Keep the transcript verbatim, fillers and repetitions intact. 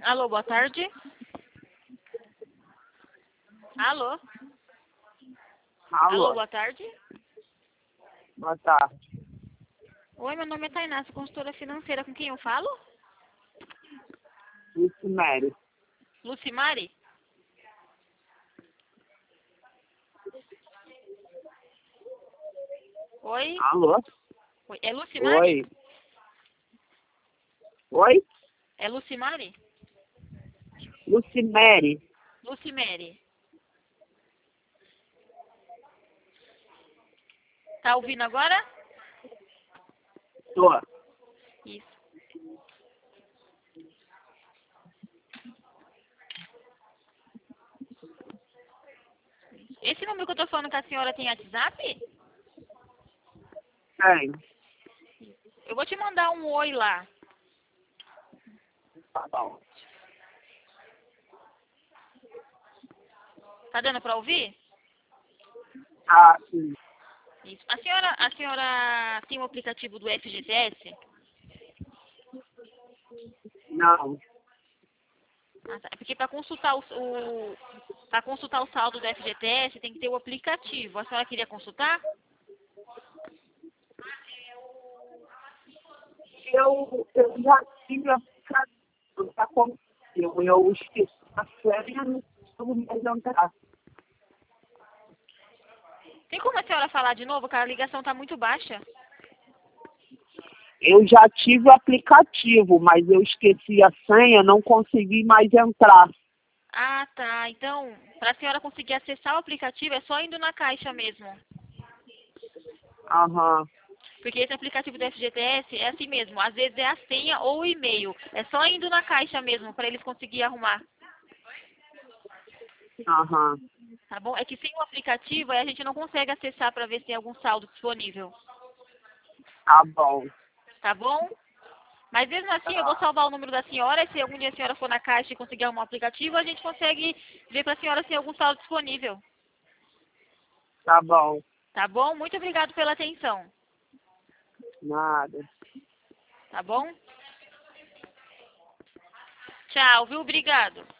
Alô, boa tarde. Alô? Alô, Alô, boa tarde. boa tarde. Oi, meu nome é Tainá, sou consultora financeira. Com quem eu falo? Lucimere. Lucimari? Oi? Alô? Oi, é Lucimari? Oi. Oi? É Lucimari? Lucimere. Lucimere. Tá ouvindo agora? Tô. Isso. Esse número que eu tô falando com a senhora tem WhatsApp? Tem. Eu vou te mandar um oi lá. Tá bom. Tá dando pra ouvir? Ah, sim. Isso. A senhora, a senhora tem o aplicativo do F G T S? Não. Ah, tá. É porque para consultar o, o para consultar o saldo do F G T S tem que ter o aplicativo. A senhora queria consultar? Eu, eu já tive a já aconteceu. Eu esqueci a senha no no mês entrar. Tem como a senhora falar de novo, que a ligação tá muito baixa? Eu já tive o aplicativo, mas eu esqueci a senha, não consegui mais entrar. Ah, tá. Então, para a senhora conseguir acessar o aplicativo é só indo na caixa mesmo. Aham. Porque esse aplicativo do F G T S é assim mesmo. Às vezes é a senha ou o e-mail. É só indo na caixa mesmo para eles conseguirem arrumar. Aham. Tá bom? É que sem o aplicativo aí a gente não consegue acessar para ver se tem algum saldo disponível. Tá bom. Tá bom? Mas mesmo assim, eu vou Tá. salvar o número da senhora. E se algum dia a senhora for na caixa e conseguir arrumar um aplicativo, a gente consegue ver para a senhora se tem algum saldo disponível. Tá bom. Tá bom? Muito obrigado pela atenção. Nada. Tá bom? Tchau, viu? Obrigado.